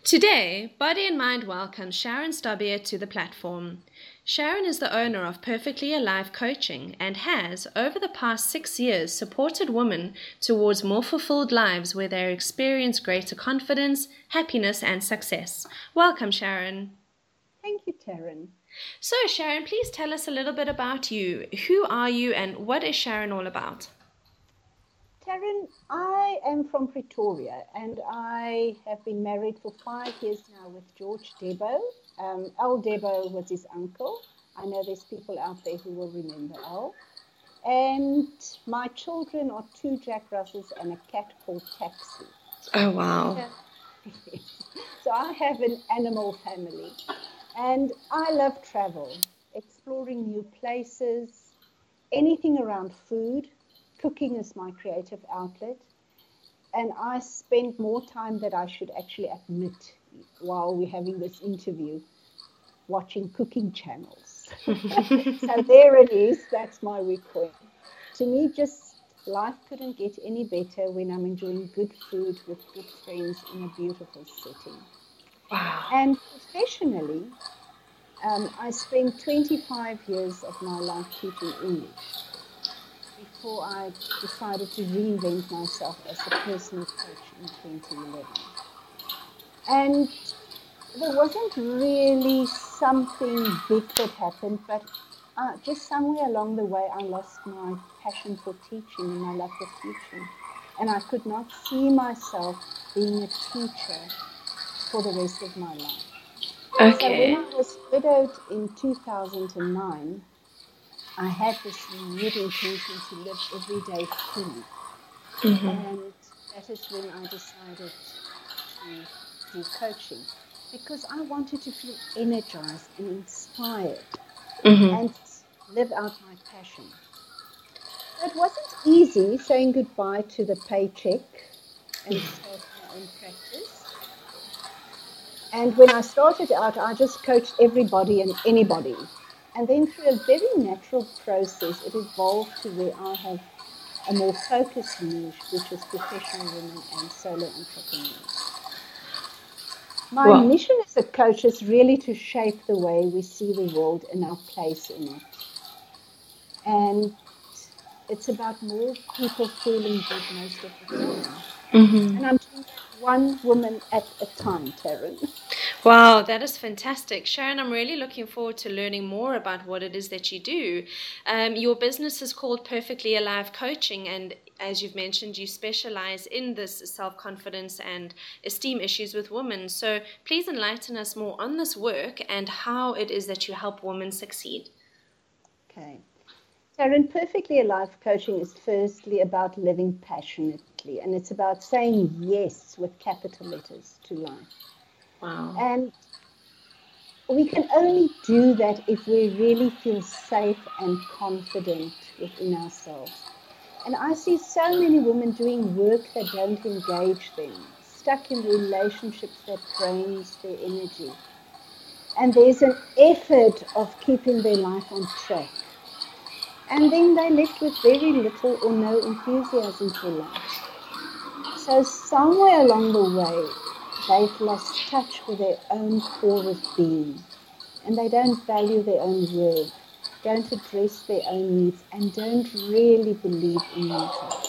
Today, Body and Mind welcomes Sharon Stobbier to the platform. Sharon is the owner of Perfectly Alive Coaching and has, over the past 6 years, supported women towards more fulfilled lives where they experience greater confidence, happiness, and success. Welcome, Sharon. Thank you, Taryn. So, Sharon, please tell us a little bit about you. Who are you and what is Sharon all about? Taryn, I am from Pretoria and I have been married for 5 years now with George Debo. Al Debo was his uncle. I know there's people out there who will remember Al. And my children are 2 Jack Russells and a cat called Taxi. Oh, wow. So I have an animal family. And I love travel, exploring new places, anything around food. Cooking is my creative outlet, and I spend more time than I should actually admit while we're having this interview watching cooking channels. So there it is, that's my request. To me, just life couldn't get any better when I'm enjoying good food with good friends in a beautiful setting. Wow. And professionally, I spent 25 years of my life teaching English before I decided to reinvent myself as a personal coach in 2011. And there wasn't really something big that happened, but just somewhere along the way, I lost my passion for teaching and my love for teaching. And I could not see myself being a teacher for the rest of my life. Okay. So when I was widowed in 2009, I had this renewed intention to live every day fully. And that is when I decided to do coaching, because I wanted to feel energized and inspired and live out my passion. So it wasn't easy saying goodbye to the paycheck and start my own practice. And when I started out, I just coached everybody and anybody. And then through a very natural process, it evolved to where I have a more focused niche, which is professional women and solo entrepreneurs. My mission as a coach is really to shape the way we see the world and our place in it. And it's about more people feeling good most of the time. And I'm doing one woman at a time, Taryn. Wow, that is fantastic. Sharon, I'm really looking forward to learning more about what it is that you do. Your business is called Perfectly Alive Coaching, and as you've mentioned, you specialize in this self-confidence and esteem issues with women. So please enlighten us more on this work and how it is that you help women succeed. Okay. Taryn, Perfectly Alive Coaching is firstly about living passionately, and it's about saying yes with capital letters to life. Wow. And we can only do that if we really feel safe and confident within ourselves. And I see so many women doing work that don't engage them, stuck in relationships that drains their energy. And there's an effort of keeping their life on track. And then they're left with very little or no enthusiasm for life. So somewhere along the way, they've lost touch with their own core of being, and they don't value their own worth, don't address their own needs, and don't really believe in themselves.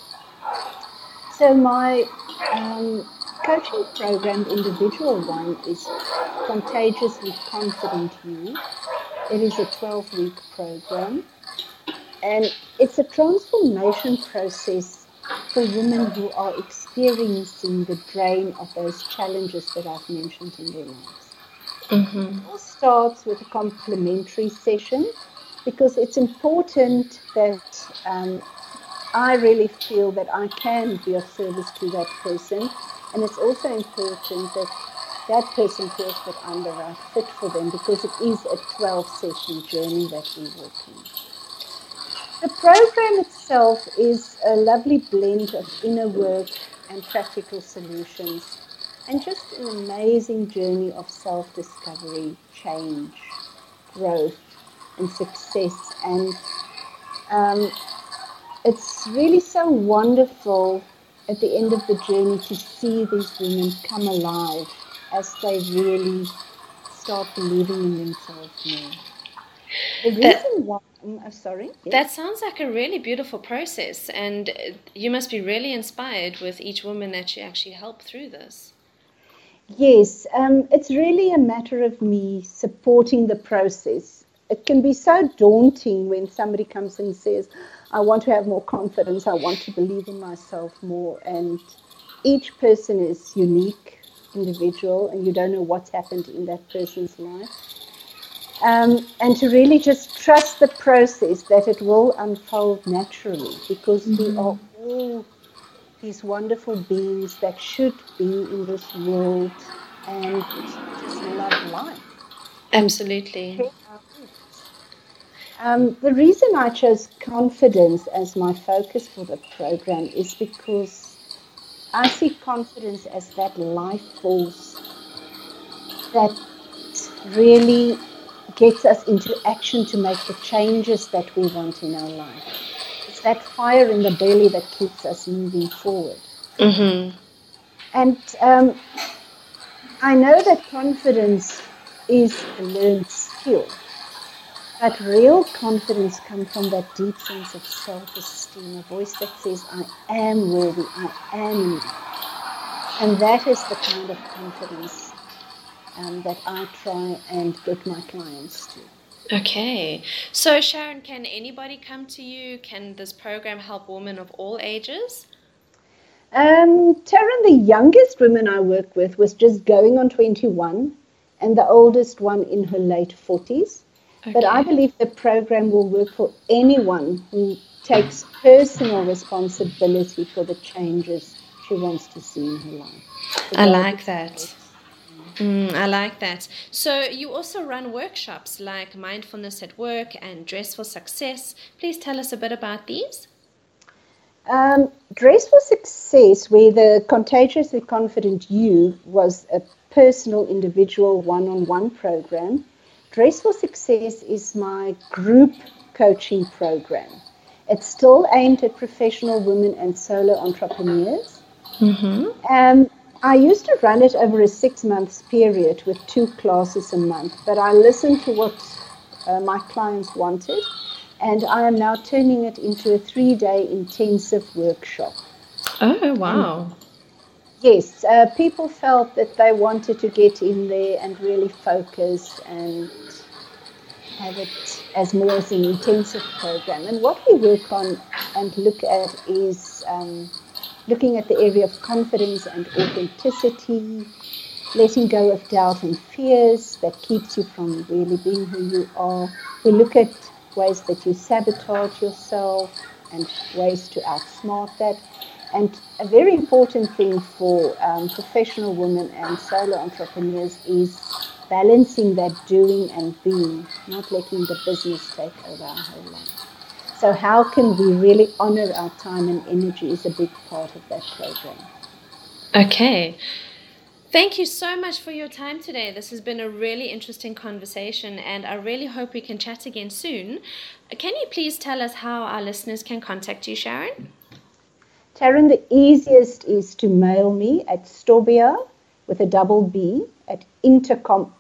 So my coaching program, individual one, is Contagiously Confident You. It is a 12-week program, and it's a transformation process for women who are experiencing the drain of those challenges that I've mentioned in their lives. It all starts with a complimentary session, because it's important that I really feel that I can be of service to that person, and it's also important that that person feels that I'm the right fit for them, because it is a 12-session journey that we're working. The program itself is a lovely blend of inner work and practical solutions, and just an amazing journey of self-discovery, change, growth, and success. And it's really so wonderful at the end of the journey to see these women come alive as they really start believing in themselves more. The That reason why, sorry, yes? that sounds like a really beautiful process, and you must be really inspired with each woman that you actually help through this. Yes, it's really a matter of me supporting the process. It can be so daunting when somebody comes and says, I want to have more confidence, I want to believe in myself more. And each person is unique, individual, and you don't know what's happened in that person's life. And to really just trust the process that it will unfold naturally, because we are all these wonderful beings that should be in this world and just love life. Absolutely. The reason I chose confidence as my focus for the program is because I see confidence as that life force that really gets us into action to make the changes that we want in our life. It's that fire in the belly that keeps us moving forward. Mm-hmm. And I know that confidence is a learned skill, but real confidence comes from that deep sense of self-esteem, a voice that says, I am worthy, I am enough. And that is the kind of confidence that I try and get my clients to. Okay. So, Sharon, can anybody come to you? Can this program help women of all ages? Taryn, the youngest woman I work with was just going on 21, and the oldest one in her late 40s. Okay. But I believe the program will work for anyone who takes personal responsibility for the changes she wants to see in her life. I like that. I like that. So you also run workshops like Mindfulness at Work and Dress for Success. Please tell us a bit about these. Dress for Success, where the Contagiously Confident You was a personal, individual, one-on-one program. Dress for Success is my group coaching program. It's still aimed at professional women and solo entrepreneurs. Mm-hmm. I used to run it over a 6-month period with 2 classes a month, but I listened to what my clients wanted, and I am now turning it into a 3-day intensive workshop. Oh, wow. And yes, people felt that they wanted to get in there and really focus and have it as more as an intensive program. And what we work on and look at is looking at the area of confidence and authenticity, letting go of doubt and fears that keeps you from really being who you are. We look at ways that you sabotage yourself and ways to outsmart that. And a very important thing for professional women and solo entrepreneurs is balancing that doing and being, not letting the business take over our whole life. So how can we really honor our time and energy is a big part of that program. Okay. Thank you so much for your time today. This has been a really interesting conversation, and I really hope we can chat again soon. Can you please tell us how our listeners can contact you, Sharon? Taryn, the easiest is to mail me at Stobia with a double B at intercom,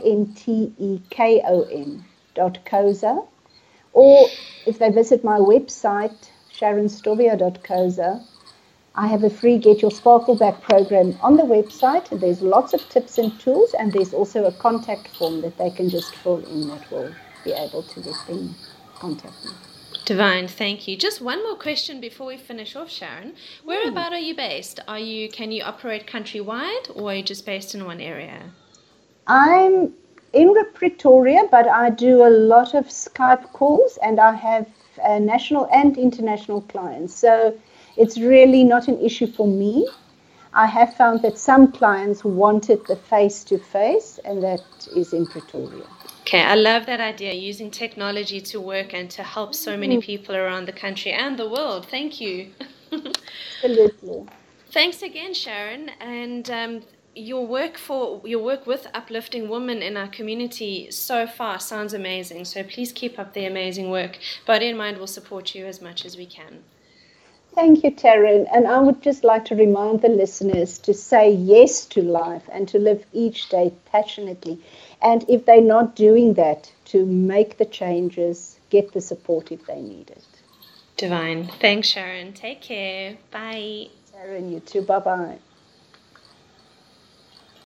intekom.coza. Or if they visit my website, sharonstobia.coza, I have a free Get Your Sparkle Back program on the website. There's lots of tips and tools, and there's also a contact form that they can just fill in that will be able to let them contact me. Divine, thank you. Just one more question before we finish off, Sharon. Whereabout are you based? Can you operate countrywide, or are you just based in one area? I'm in Pretoria, but I do a lot of Skype calls, and I have national and international clients. So it's really not an issue for me. I have found that some clients wanted the face-to-face, and that is in Pretoria. Okay, I love that idea, using technology to work and to help so many people around the country and the world. Thank you. Absolutely. Thanks again, Sharon. And your work with uplifting women in our community so far sounds amazing. So please keep up the amazing work. Body and Mind will support you as much as we can. Thank you, Taryn. And I would just like to remind the listeners to say yes to life and to live each day passionately. And if they're not doing that, to make the changes, get the support if they need it. Divine. Thanks, Sharon. Take care. Bye. Taryn, you too. Bye-bye.